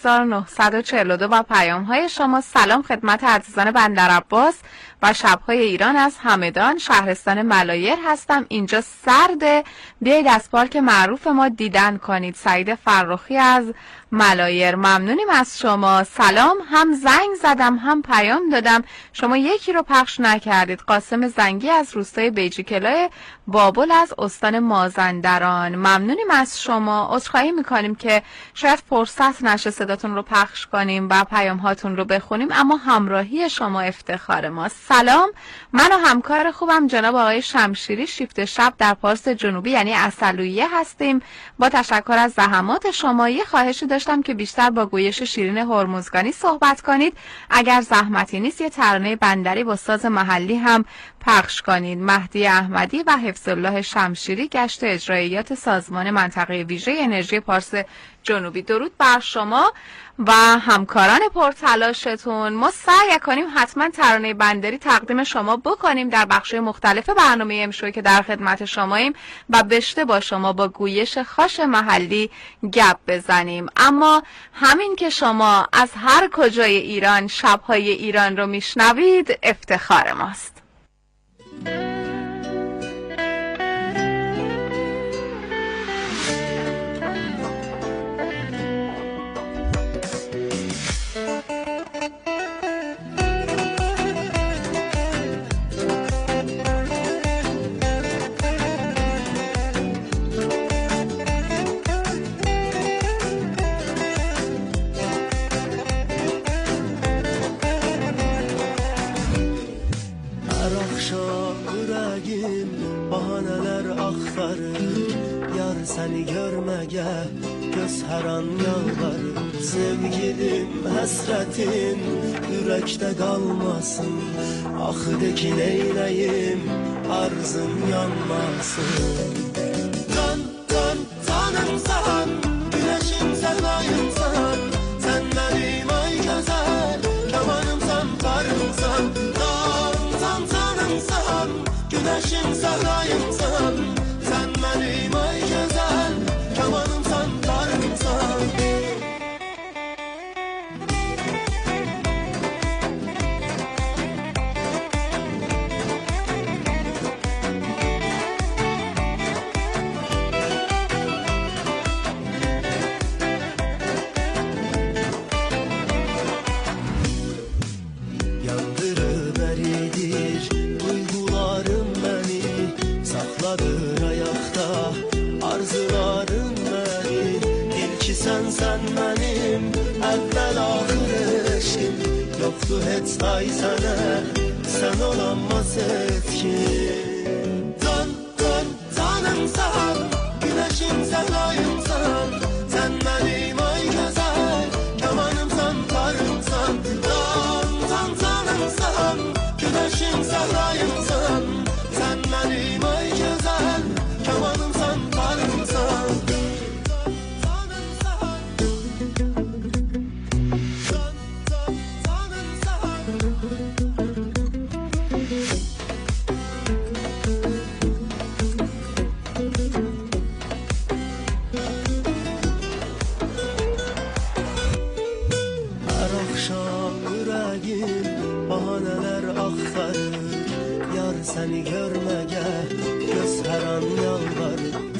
10942 و پیام های شما. سلام خدمت عزیزان بندر عباس و شبهای ایران از همدان شهرستان ملایر هستم. اینجا سرده، بیایید از پارک معروف ما دیدن کنید. سعید فرخی از ملایر. ممنونیم از شما. سلام. هم زنگ زدم هم پیام دادم، شما یکی رو پخش نکردید. قاسم زنگی از روستای بیجیکلای بابل از استان مازندران. ممنونیم از شما. عذرخواهی میکنیم که شاید فرصت نشه صداتون رو پخش کنیم و پیام هاتون رو بخونیم، اما همراهی شما افتخار ماست. سلام. من و همکار خوبم جناب آقای شمشیری شیفت شب در پارس جنوبی یعنی عسلویه هستیم. با تشکر از زحمات شما یه خواهشی داشتم که بیشتر با گویش شیرین هرمزگانی صحبت کنید. اگر زحمتی نیست یه ترانه بندری با ساز محلی هم پخش کنید. مهدی احمدی و حفظ الله شمشیری، گشت اجراییات سازمان منطقه ویژه انرژی پارس جنوبی. درود بر شما و همکاران پرتلاشتون. ما سعی کنیم حتما ترانه بندری تقدیم شما بکنیم در بخش مختلف برنامه امشب که در خدمت شماییم و بشته با شما با گویش خاص محلی گپ بزنیم. اما همین که شما از هر کجای ایران شبهای ایران رو میشنوید افتخار ماست. Seni görmeye göz her an yalvarır. Sevgilim hasretin yürekte kalmasın. Ah de ki neyleyim arzım yanmasın. Can can canımsan, güneşim sevdayımsan. Sen benim ay güzel kemanımsan karımsan. Can can canımsan, güneşim sevdayımsan. Sen benim ay güzel kemanımsan karımsan. Sen benim evvel ahir eşim. Yoktu hiç say sana, sen olamaz etkin. Can can canımsan, güneşim sevdayımsan. Sen benim ay güzel kemanımsan karımsan. Can can canımsan, güneşim sevdayımsan. Sen benim ay güzel kemanımsan karımsan.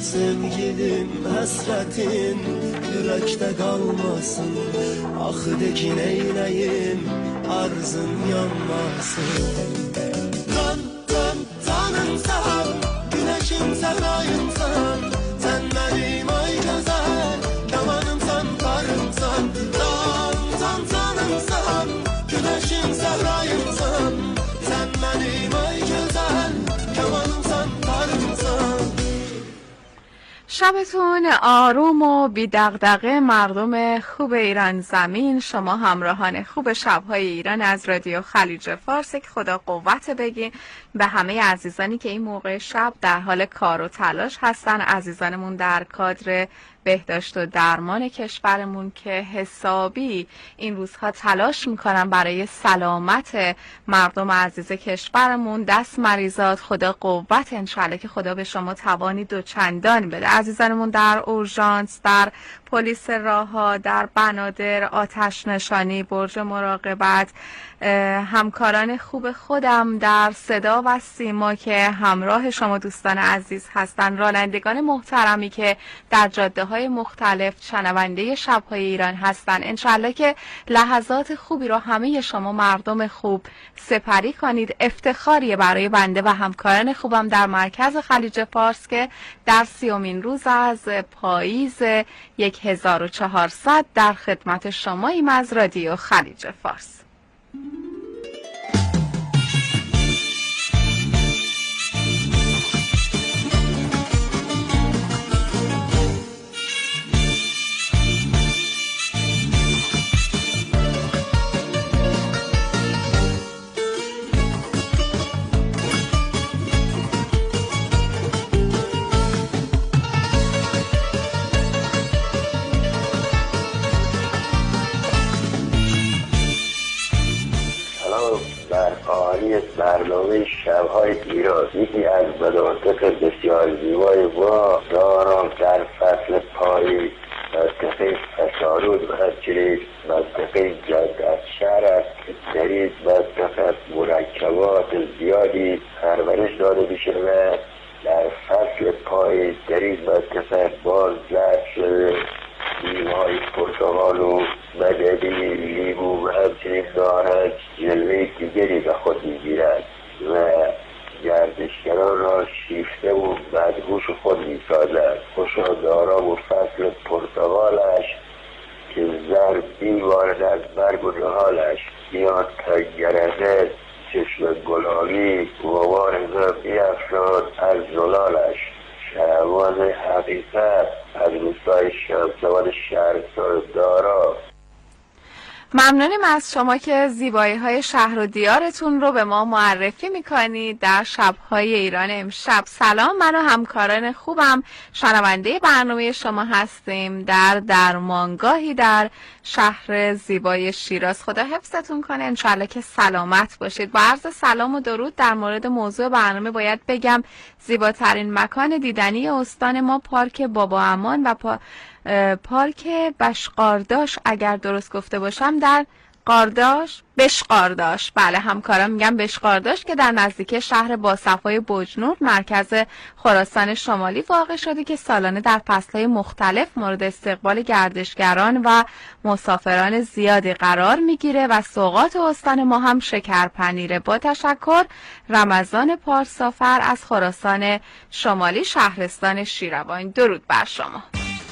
Sevgilim hasretin yürekte kalmasın. Ah de ki neyleyim arzın yanmasın. Dön dön tanımsan, güneşim serayımsan, sen benim ay güzel kemanımsan karımsan. Dön dön tanımsan, güneşim serayımsan, sen benim ay güzel kemanımsan karımsan. شبتون آروم و بی دغدغه مردم خوب ایران زمین، شما همراهان خوب شبهای ایران از رادیو خلیج فارس. که خدا قوت بگین به همه عزیزانی که این موقع شب در حال کار و تلاش هستن، عزیزانمون در کادر بهداشت و درمان کشورمون که حسابی این روزها تلاش میکنن برای سلامت مردم عزیز کشورمون. دست مریضات، خدا قوت، انشالله که خدا به شما توانی دوچندان بده. عزیزانمون در اورژانس، در پلیس راهها، در بنادر، آتش نشانی، برج مراقبت، همکاران خوب خودم در صدا و سیما که همراه شما دوستان عزیز هستن، رانندگان محترمی که در جاده های مختلف شنونده شبهای ایران هستن، انشالله که لحظات خوبی رو همه شما مردم خوب سپری کنید. افتخاریه برای بنده و همکاران خوبم در مرکز خلیج فارس که در 30مین روز از پاییز 1400 در خدمت شماییم از رادیو خلیج فارس. برنامه شب‌های ایران یکی از مناطق بسیار زیبای ما دارم در فصل پاییز، منطقه فشارود و همچنین منطقه جنگل شهر است که در این منطقه مرکبات زیادی پرورش داده میشه و در فصل پاییز در این منطقه باز زرد شده میوه‌های پرتقال و مدنی، لیمو و همچنین نارنج جلوه دیگری به خود میگیرد و گردشگران را شیفته و مدهوش خود میسازد. خوشا دارا و فصل پرتقالش که زرد می‌بارد از برگ و نهالش، میاد تا گرده چشم گلابی غبار بیفشاد از زلالش. شهباز حقیقت از روستای شمسواد شهرستان دارا. ممنونیم از شما که زیبایی های شهر و دیارتون رو به ما معرفی میکنید در شبهای ایران امشب. سلام، من و همکاران خوبم شنونده برنامه شما هستیم در درمانگاهی در شهر زیبای شیراز. خدا حفظتون کنه، انشالله که سلامت باشید. با عرض سلام و درود در مورد موضوع برنامه باید بگم زیباترین مکان دیدنی استان ما پارک بابا امان و پارک بشقارداش، اگر درست گفته باشم، در بشقارداش. بله، همکاران میگم بشقارداش که در نزدیکی شهر باصفای بجنور مرکز خراسان شمالی واقع شده که سالانه در فصلهای مختلف مورد استقبال گردشگران و مسافران زیادی قرار میگیره و سوغات استان ما هم شکرپنیره. با تشکر، رمضان پارسافر از خراسان شمالی، شهرستان شیروان. درود بر شما.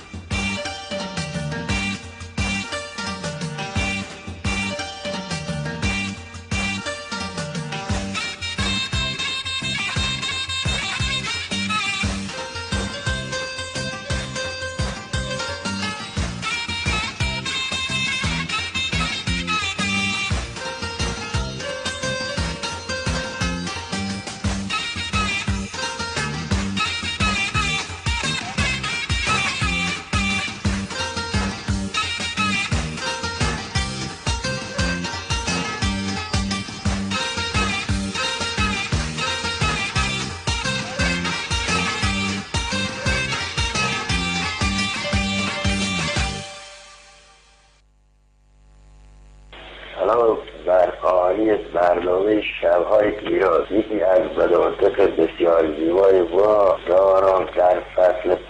برنامه شب‌های ایران یکی از مناطق بسیار زیبای ما دارم در فصل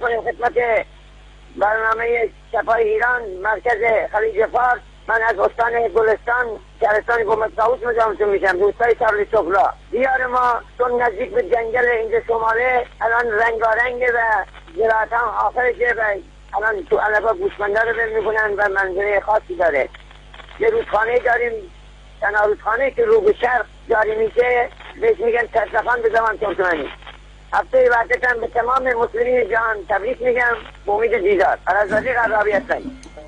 میکنیم خدمت برنامه شب‌های ایران مرکز خلیج فارس. من از استان گلستان شهرستان گمرک طاووس مزاحمتون میشم. دوستای سرلی سفلا، دیار ما چون نزدیک به جنگل اینجا شماله الان رنگارنگه و زراعت هم آخرشه و الان تو علبا گوسفندا رو بر میکنن و منظره خاصی داره. یه رودخانه داریم، تنها رودخانه که رو به شرق جاری میشه بهش میگن ترسخان به زمان ترکمنی. هفته وحدتم به تمام مسلمین جهان تبریک میگم به امید دیدار. عرضادی قرابی هستم.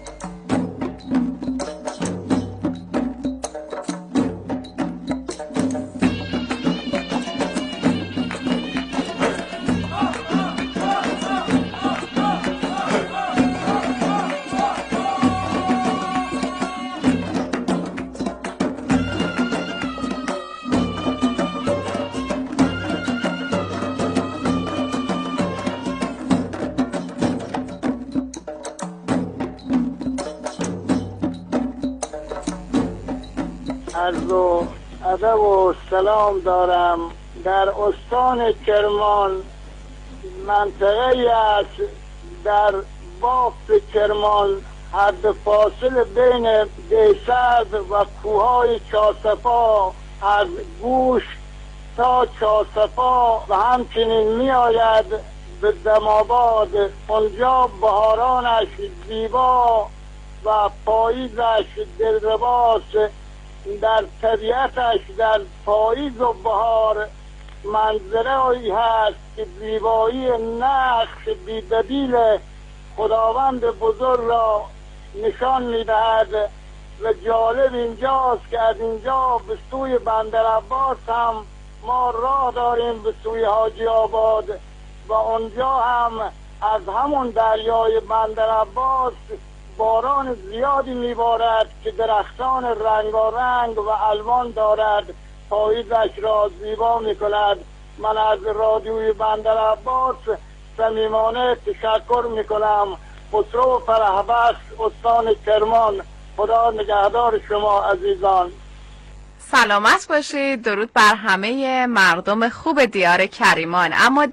عرض و ادب و سلام دارم. در استان کرمان منطقه‌ای است در بافت کرمان، حد فاصل بین دیسرد و کوههای چاسپا از گوش تا چاسپا و همچنین می آید به دماواد. اونجا بهارانش زیبا و پاییزش دلرباس. در طبیعتش در پاییز و بهار منظره‌ای هست که زیبایی نقش بی‌بدیل خداوند بزرگ را نشان می‌دهد. و جالب اینجاست که از اینجا به سوی بندر عباس هم ما راه داریم به سوی حاجی آباد و اونجا هم از همون دریای بندر عباس باران زیادی میبارد که درختان رنگارنگ و الوان دارد، پاییزش را زیبا میکند. من از رادیوی بندر عباس صمیمانه تشکر میکنم. خسرو فرحبخش، استان کرمان. خدا نگهدار شما عزیزان. سلامت باشید. درود بر همه مردم خوب دیار کریمان. اما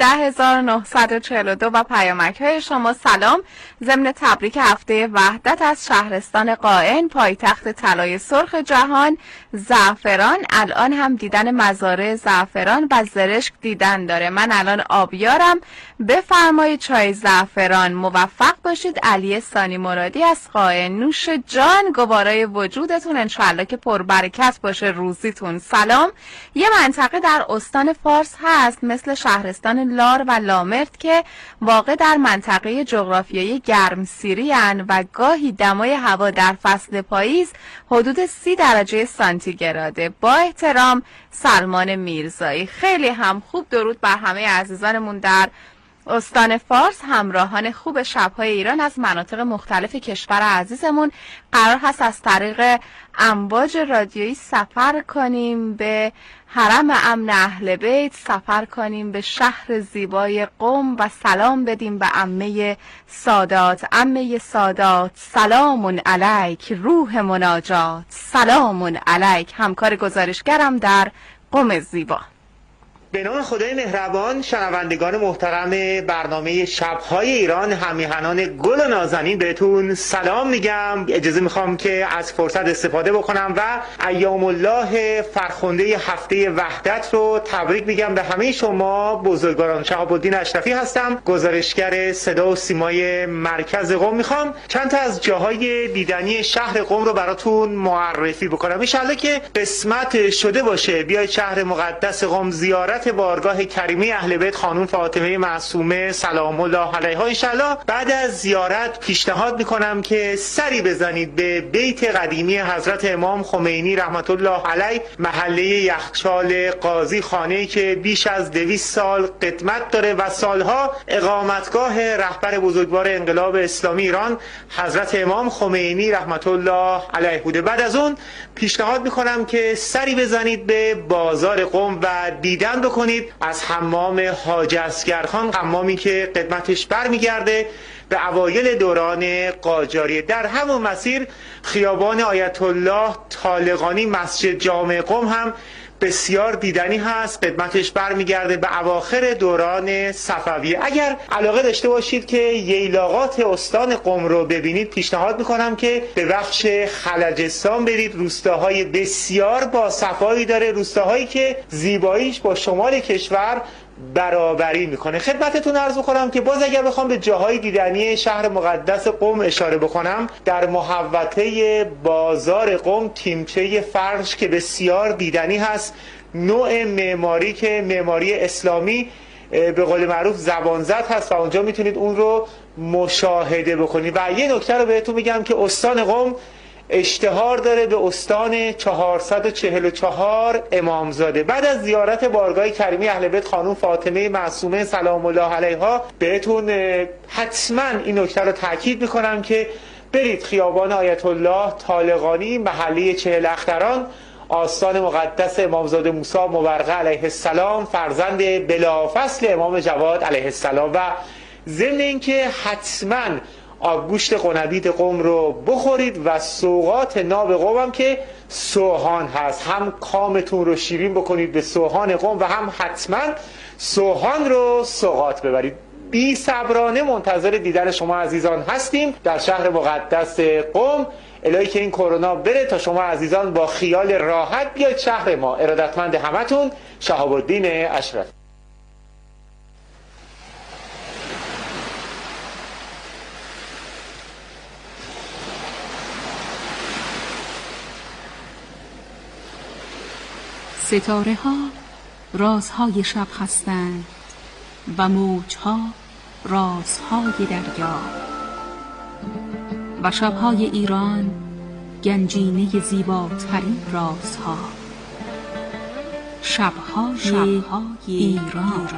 10942 و پیامک های شما سلام ضمن تبریک هفته وحدت از شهرستان قائن پایتخت طلای سرخ جهان زعفران. الان هم دیدن مزارع زعفران و زرشک دیدن داره. من الان آبیارم، بفرمایید چای زعفران. موفق باشید. علی ثانی مرادی از قائن. نوش جان، گوارای وجودتون انشالله که پربرکت باشه روزیتون. سلام. یه منطقه در استان فارس هست مثل شهرستان لار و لامرد که واقع در منطقه جغرافیایی گرمسیری هن و گاهی دمای هوا در فصل پاییز حدود 30 درجه سانتیگراده. با احترام، سلمان میرزایی. خیلی هم خوب. درود بر همه عزیزانمون در استان فارس، همراهان خوب شب‌های ایران از مناطق مختلف کشور عزیزمون. قرار هست از طریق امواج رادیویی سفر کنیم به حرم امن اهل بیت، سفر کنیم به شهر زیبای قم و سلام بدیم به عمه سادات. عمه سادات سلام علیک، روح مناجات سلام علیک. همکار گزارشگرم در قم زیبا. به نام خدای مهربان، شنوندگان محترم برنامه شب‌های ایران، همیهنان گل و نازنین بهتون سلام میگم. اجازه میخوام که از فرصت استفاده بکنم و ایام الله فرخنده هفته وحدت رو تبریک میگم به همه شما بزرگواران. شهاب الدین اشرفی هستم، گزارشگر صدا و سیمای مرکز قم. میخوام چند تا از جاهای دیدنی شهر قم رو براتون معرفی بکنم. انشالله که قسمت شده باشه بیاید شهر مقدس قم زیارت بارگاه کریمه اهل بیت خانم فاطمه معصومه سلام الله علیها. انشالله بعد از زیارت پیشنهاد میکنم که سری بزنید به بیت قدیمی حضرت امام خمینی رحمت الله علیه، محله یخچال قاضی، خانه‌ای که بیش از 200 سال قدمت داره و سالها اقامتگاه رهبر بزرگوار انقلاب اسلامی ایران حضرت امام خمینی رحمت الله علیه بوده. بعد از اون پیشنهاد میکنم که سری بزنید به بازار قم و دیدن بکنید از حمام حاج اصغرخان، حمامی که قدمتش برمیگرده به اوایل دوران قاجاریه. در همون مسیر خیابان آیت الله طالقانی مسجد جامع قم هم بسیار دیدنی هست. قدمتش برمیگرده به اواخر دوران صفویه. اگر علاقه داشته باشید که ییلاقات استان قم رو ببینید، پیشنهاد میکنم که به بخش خلجستان برید. روستاهای بسیار با صفایی داره، روستاهایی که زیباییش با شمال کشور برابری میکنه. خدمتتون عرض بکنم که باز اگر بخوام به جاهای دیدنی شهر مقدس قم اشاره بکنم، در محوطه بازار قم تیمچه فرش که بسیار دیدنی هست، نوع معماری که معماری اسلامی به قول معروف زبان زد هست و اونجا میتونید اون رو مشاهده بکنید. و یه نکته رو بهتون میگم که استان قم اشتهار داره به استان 444 امامزاده. بعد از زیارت بارگاه کریمی اهل بیت خانم فاطمه معصومه سلام الله علیها بهتون حتما این نکته رو تاکید میکنم که برید خیابان آیت الله طالقانی محله چهل اختران، آستان مقدس امامزاده موسی مورقه علیه السلام، فرزند بلافصل امام جواد علیه السلام. و ضمن اینکه حتما آبگوشت قنبیط قم رو بخورید و سوغات ناب قم هم که سوهان هست، هم کامتون رو شیرین بکنید به سوهان قم و هم حتما سوهان رو سوغات ببرید. بی صبرانه منتظر دیدن شما عزیزان هستیم در شهر مقدس قم، الهی که این کرونا بره تا شما عزیزان با خیال راحت بیاید شهر ما. ارادتمند همتون، شهاب الدین اشرف. ستاره ها رازهای شب هستند و موجها رازهای دریا و شبهای ایران گنجینه زیباترین رازها. شبهای ایران.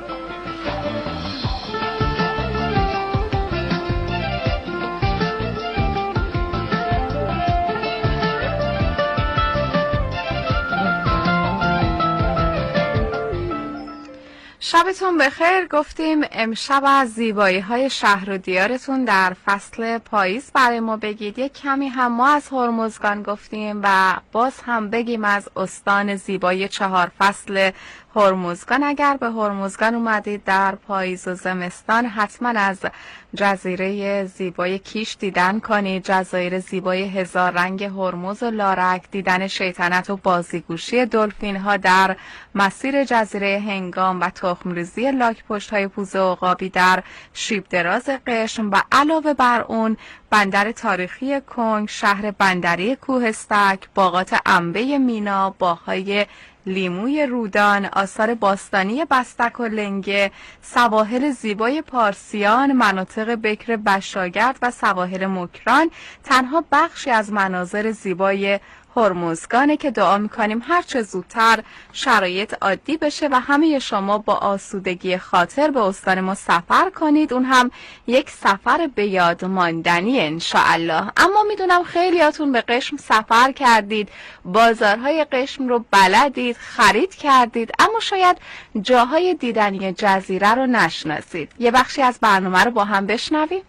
شبتون بخیر. گفتیم امشب از زیبایی های شهر و دیارتون در فصل پاییز برای ما بگید. یک کمی هم ما از هرمزگان گفتیم و باز هم بگیم از استان زیبای 4 فصل هرمزگان. اگر به هرمزگان اومدید در پاییز و زمستان حتما از جزیره زیبای کیش دیدن کنید، جزایر زیبای هزار رنگ هرمز و لارک، دیدن شیطنت و بازیگوشی دلفین ها در مسیر جزیره هنگام و تخم‌ریزی لاک‌پشت های پوزه عقابی در شیب دراز قشم و علاوه بر اون بندر تاریخی کنگ، شهر بندری کوهستک، باغات عنبه مینا، باغ‌های لیموی رودان، آثار باستانی بستک و لنگه، سواحل زیبای پارسیان، مناطق بکر بشاگرد و سواحل مکران تنها بخشی از مناظر زیبای هرمزگانه که دعا میکنیم هرچه زودتر شرایط عادی بشه و همه شما با آسودگی خاطر به استان ما سفر کنید، اون هم یک سفر به یاد ماندنی انشاءالله. اما میدونم خیلیاتون به قشم سفر کردید، بازارهای قشم رو بلدید، خرید کردید، اما شاید جاهای دیدنی جزیره رو نشناسید. یه بخشی از برنامه رو با هم بشنویم.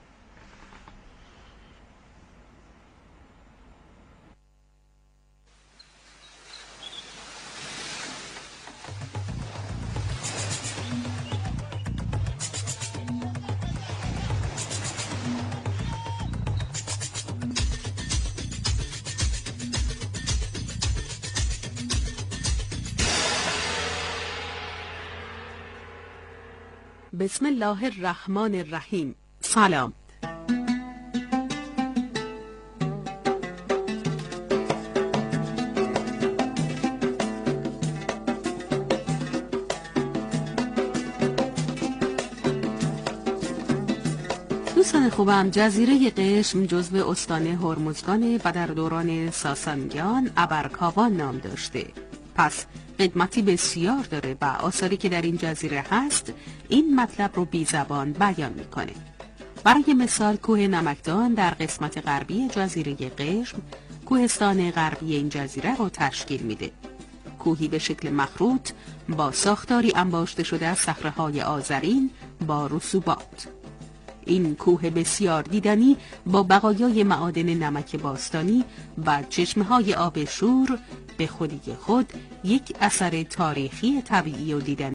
بسم الله الرحمن الرحیم. سلام. دوستان خوبم، جزیره قشم جزو استان هرمزگان و در دوران ساسانیان ابرکاوان نام داشته. پس قدمتی بسیار داره و آثاری که در این جزیره هست این مطلب رو بی زبان بیان میکنه. برای مثال کوه نمکدان در قسمت غربی جزیره قشم کوهستان غربی این جزیره رو تشکیل میده. کوهی به شکل مخروط با ساختاری انباشته شده از صخره‌های آذرین با رسوبات. این کوه بسیار دیدنی با بقایای معادن نمک باستانی و چشمه‌های آب شور به خودی خود یک اثر تاریخی طبیعی و دیدنی